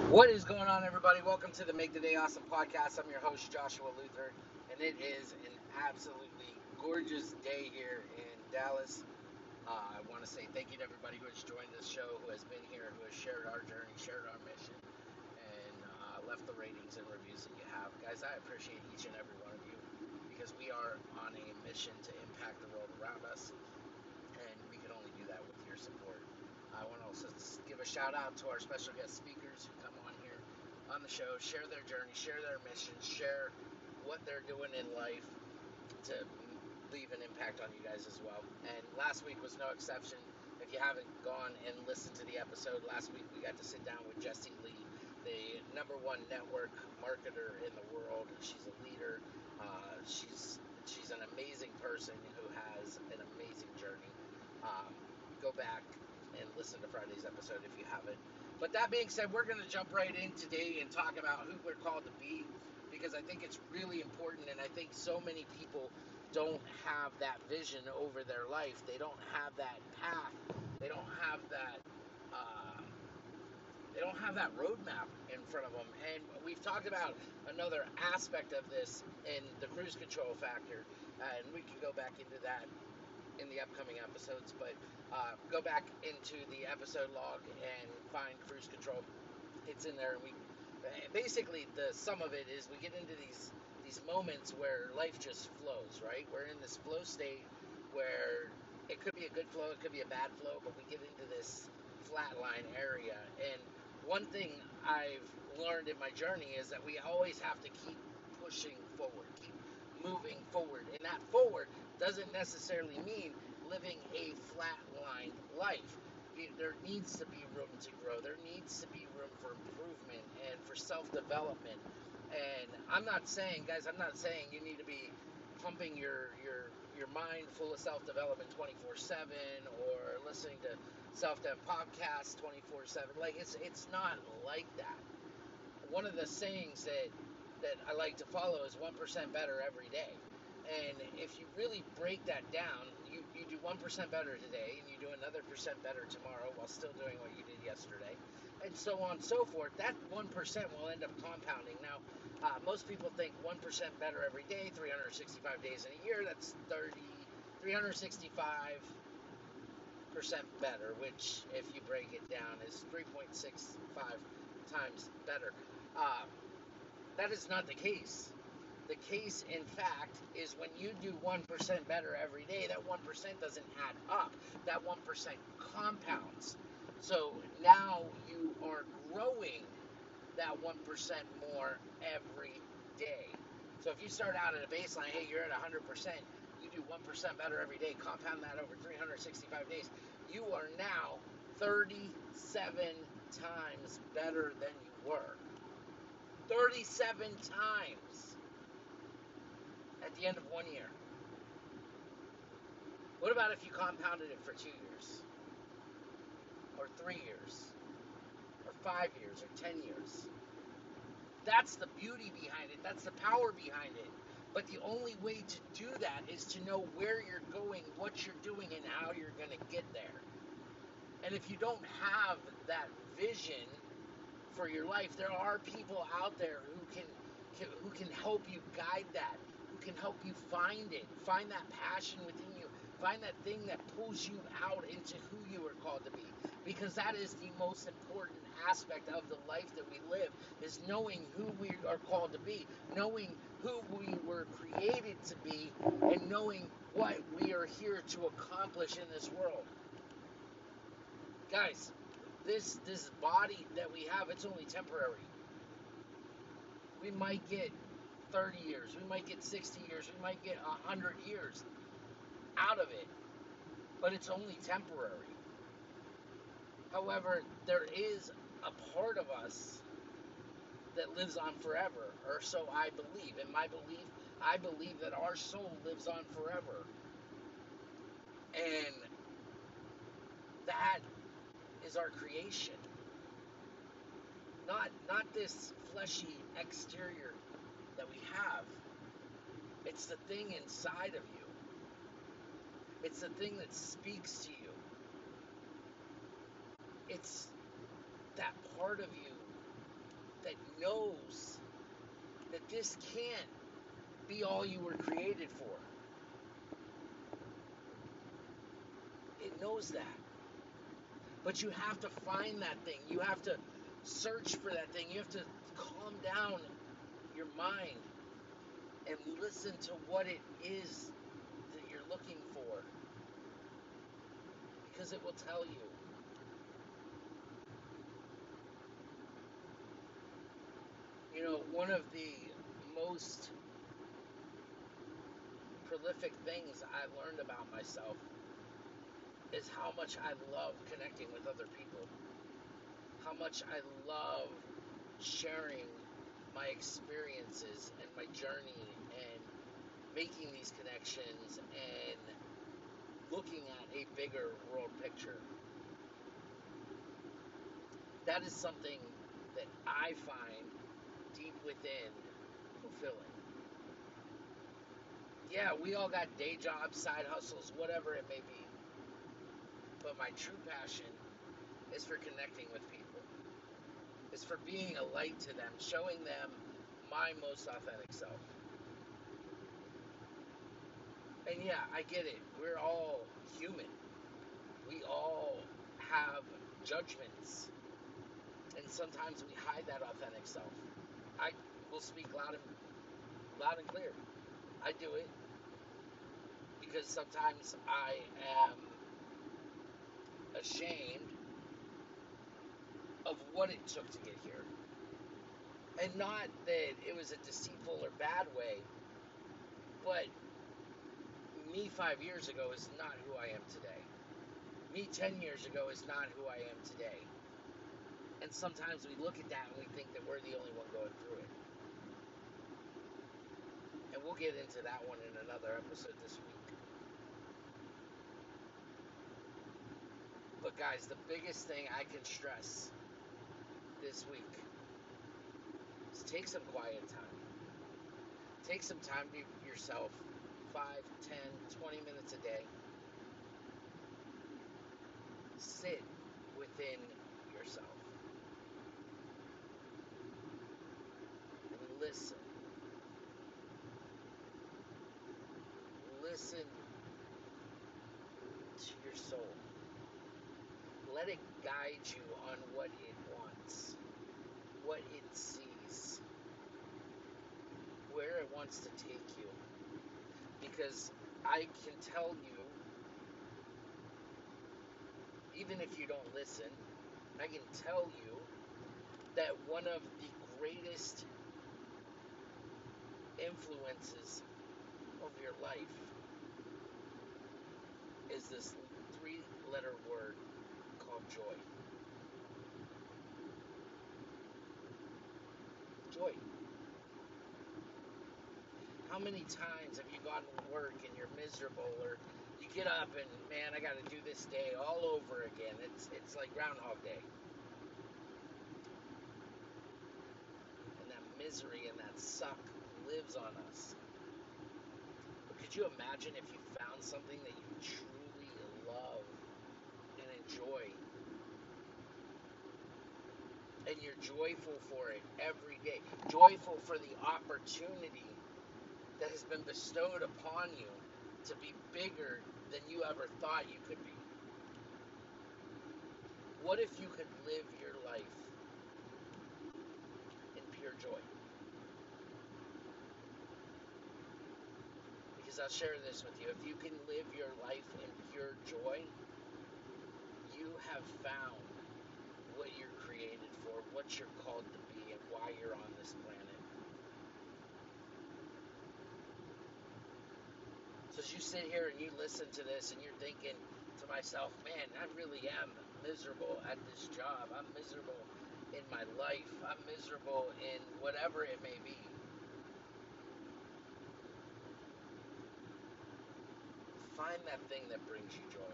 What is going on, everybody? Welcome to the Make the Day Awesome podcast. I'm your host, Joshua Luther, and it is an absolutely gorgeous day here in Dallas. I want to say thank you to everybody who has joined this show, who has been here, who has shared our journey, shared our mission, and left the ratings and reviews that you have. Guys, I appreciate each and every one of you because we are on a mission to impact the world around us, and we can only do that with your support. I want to also give a shout out to our special guest speakers who come on here on the show, share their journey, share their mission, share what they're doing in life to leave an impact on you guys as well. And last week was no exception. If you haven't gone and listened to the episode, last week we got to sit down with Jessie Lee, the #1 network marketer in the world. She's a leader. She's an amazing person who has an amazing journey. Go back and listen to Friday's episode if you haven't. But that being said, we're going to jump right in today and talk about who we're called to be, because I think it's really important, and I think so many people don't have that vision over their life. They don't have that path. They don't have that. They don't have that roadmap in front of them. And we've talked about another aspect of this in the cruise control factor, and we can go back into that in the upcoming episodes, but go back into the episode log and find cruise control. It's in there, and we basically, the sum of it is we get into these moments where life just flows, right? We're in this flow state where it could be a good flow, it could be a bad flow, but we get into this flatline area. And one thing I've learned in my journey is that we always have to keep pushing forward, keep moving forward. And that forward doesn't necessarily mean living a flatlined life. There needs to be room to grow. There needs to be room for improvement and for self-development. And I'm not saying, guys, you need to be pumping your mind full of self-development 24/7 or listening to self-dev podcasts 24/7. Like, it's not like that. One of the sayings that I like to follow is 1% better every day. And if you really break that down, you do 1% better today, and you do another percent better tomorrow while still doing what you did yesterday, and so on and so forth. That 1% will end up compounding. Now, most people think 1% better every day, 365 days in a year, that's 365% better, which, if you break it down, is 3.65 times better. That is not the case. The case, in fact, is when you do 1% better every day, that 1% doesn't add up. That 1% compounds. So now you are growing that 1% more every day. So if you start out at a baseline, hey, you're at 100%, you do 1% better every day, compound that over 365 days, you are now 37 times better than you were. 37 times at the end of 1 year. What about if you compounded it for 2 years, or 3 years, or 5 years, or 10 years? That's the beauty behind it. That's the power behind it. But the only way to do that is to know where you're going, what you're doing, and how you're going to get there. And if you don't have that vision for your life, there are people out there who can help you guide that, who can help you find it, find that passion within you, find that thing that pulls you out into who you are called to be. Because that is the most important aspect of the life that we live, is knowing who we are called to be, knowing who we were created to be, and knowing what we are here to accomplish in this world. Guys, this body that we have, it's only temporary. We might get 30 years, we might get 60 years, we might get 100 years out of it, but it's only temporary. However, there is a part of us that lives on forever, or so I believe. In my belief, I believe that our soul lives on forever. And that is our creation. Not this fleshy exterior that we have. It's the thing inside of you. It's the thing that speaks to you. It's that part of you that knows that this can't be all you were created for. It knows that. But you have to find that thing. You have to search for that thing. You have to calm down your mind and listen to what it is that you're looking for. Because it will tell you. You know, one of the most prolific things I learned about myself is how much I love connecting with other people. How much I love sharing my experiences and my journey and making these connections and looking at a bigger world picture. That is something that I find deep within fulfilling. Yeah, we all got day jobs, side hustles, whatever it may be. But my true passion is for connecting with people. It's for being a light to them, showing them my most authentic self. And yeah, I get it. We're all human. We all have judgments. And sometimes we hide that authentic self. I will speak loud and clear. I do it because sometimes I am ashamed of what it took to get here. And not that it was a deceitful or bad way, but me 5 years ago is not who I am today. Me 10 years ago is not who I am today. And sometimes we look at that and we think that we're the only one going through it. And we'll get into that one in another episode this week. But guys, the biggest thing I can stress this week is take some quiet time. Take some time to yourself, 5, 10, 20 minutes a day. Sit within yourself. And listen. Listen to your soul. Let it guide you on what it wants, what it sees, where it wants to take you. Because I can tell you, even if you don't listen, I can tell you that one of the greatest influences of your life is this 3-letter word called joy. Joy. How many times have you gone to work and you're miserable, or you get up and, man, I got to do this day all over again. It's like Groundhog Day. And that misery and that suck lives on us. But could you imagine if you found something that you truly love and enjoy, and you're joyful for it every day, joyful for the opportunity that has been bestowed upon you to be bigger than you ever thought you could be? What if you could live your life in pure joy? Because I'll share this with you. If you can live your life in pure joy, you have found what you're created for, what you're called to be, and why you're on this planet. So as you sit here and you listen to this and you're thinking to myself, man, I really am miserable at this job. I'm miserable in my life. I'm miserable in whatever it may be. Find that thing that brings you joy.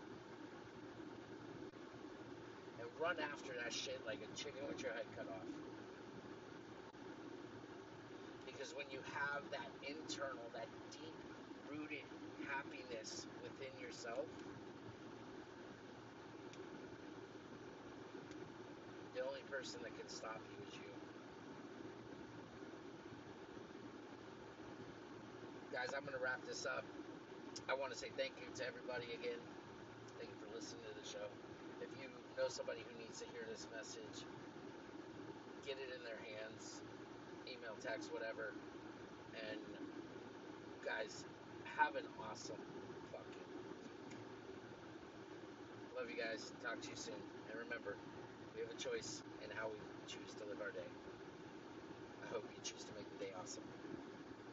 And run after that shit like a chicken with your head cut off. Because when you have that internal, that deep-rooted happiness within yourself, the only person that can stop you is you. guys, I'm going to wrap this up. I want to say thank you to everybody again. Thank you for listening to the show. If you know somebody who needs to hear this message, get it in their hands, email, text, whatever. And guys, have an awesome fucking week. Love you guys. Talk to you soon. And remember, we have a choice in how we choose to live our day. I hope you choose to make the day awesome.